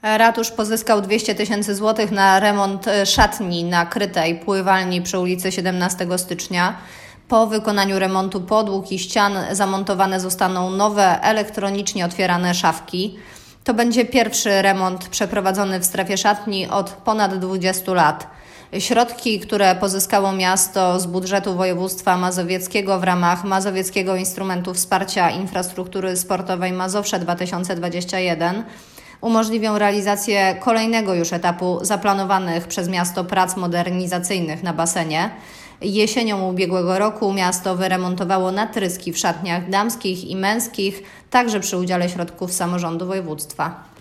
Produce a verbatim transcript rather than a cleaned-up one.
Ratusz pozyskał dwieście tysięcy złotych na remont szatni na Krytej, pływalni przy ulicy siedemnastego stycznia. Po wykonaniu remontu podłóg i ścian zamontowane zostaną nowe, elektronicznie otwierane szafki. To będzie pierwszy remont przeprowadzony w strefie szatni od ponad dwudziestu lat. Środki, które pozyskało miasto z budżetu województwa mazowieckiego w ramach Mazowieckiego Instrumentu Wsparcia Infrastruktury Sportowej Mazowsze dwa tysiące dwudziesty pierwszy, umożliwią realizację kolejnego już etapu zaplanowanych przez miasto prac modernizacyjnych na basenie. Jesienią ubiegłego roku miasto wyremontowało natryski w szatniach damskich i męskich, także przy udziale środków samorządu województwa.